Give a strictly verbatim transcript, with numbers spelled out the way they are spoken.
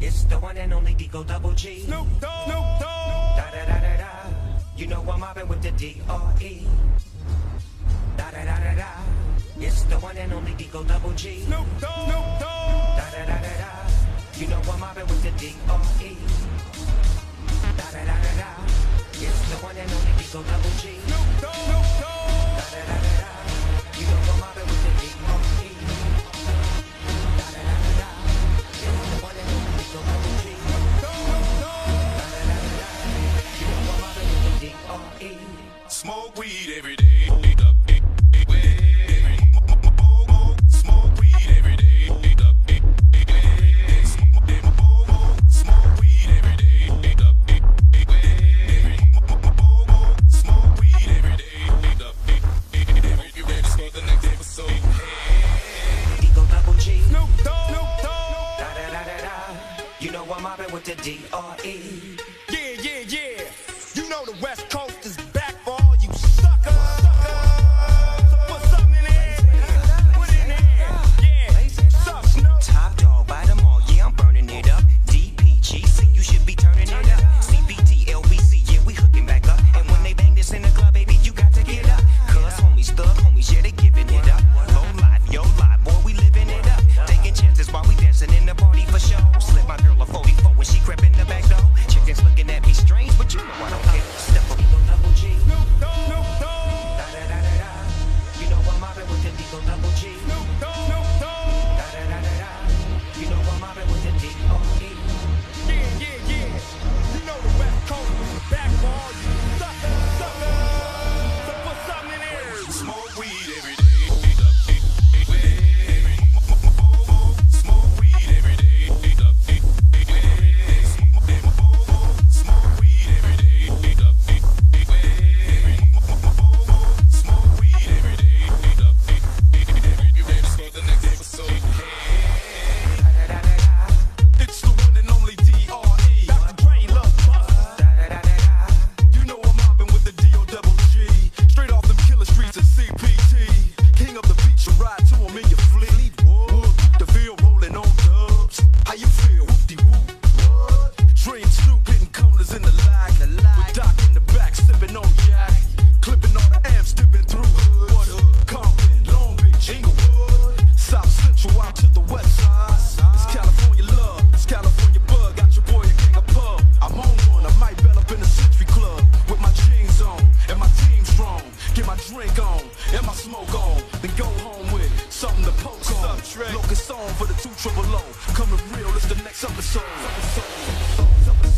It's the one and only Digo Double G. Snoop Dogg. Snoop Dogg. Da da da da da. You know I'm mobbing with the D R E. Da da da da da. It's the one and only Digo Double G. Snoop Dogg. Snoop Dogg. Da da da da da. You know I'm mobbing with the D R E. Da da da da da. It's the one and only Digo Double G. Snoop Dogg. Snoop Dogg. Da da da da da. You know I'm mobbing with the D R E. Da da da da da. It's the one and only Digo Double G. Snoop Dogg. Da da da da da. You know I'm mobbing with the D R E. Smoke weed every day. Smoke weed every day. Smoke weed every day. Smoke weed every day. You ready to start the next episode? Digo Double G. Snoop Dogg. Snoop Dogg. Da da da da da. You know I'm mobbing with the D R E. Yeah, yeah, yeah. You know the West Coast is back for all you suckers. So put something in there. Put it in there. Yeah. Sup, Snoop? Top dog by them all, yeah, I'm burning it up. D P G C, you should be turning it up. C B T, L B C, yeah, we hooking back up. And when they bang this in the club, baby, you got to get up. Cuz homies, thug homies, yeah, they giving it up. Low life, yo life, boy, we living it up. Taking chances while we dancing in the party for show. Slip my girl a forty-four when she crept in the back door. Chickens looking at me strange, but you know I don't care. Step up, Digo Double G. Snoop Dogg. Snoop Dogg. Da da da da da. You know I'm mobbing with the Digo Double G. Snoop Dogg. Snoop Dogg. Da da da da da. You know I'm mobbing with the D R E. Yeah, yeah, yeah. You know the West Coast is back for all you suckers. Suckers. So put something in there. Smoke weed every day. Smoke weed every day. Smoke weed every day. Smoke weed every day. You ready to start the next episode? Da da da da da. It's the one and only D R E. Doctor Dre, Lil Busta. Da da da da da. You know I'm mobbing with the D O double G. Straight off them killer streets of C P T. King of the beach, you ride to him in your fleet. Wood, the field rolling on dubs. How you feel? Whoop-de-whoop. What? Dre and Snoop hitting corners in the lag. With Doc in the back, sipping on yak. Clipping all the amps, dipping through hoods. What hood? Compton, Long Beach, Inglewood. South Central out to the west side. It's California love, it's California bug. Got your boy a king of pub. I'm on one, I might bell up in the Century Club. With my jeans on, and my team strong. Get my drink on, and my smoke on. Then go home with something to poke on. Locust on for the two triple O. Coming real, it's the next episode.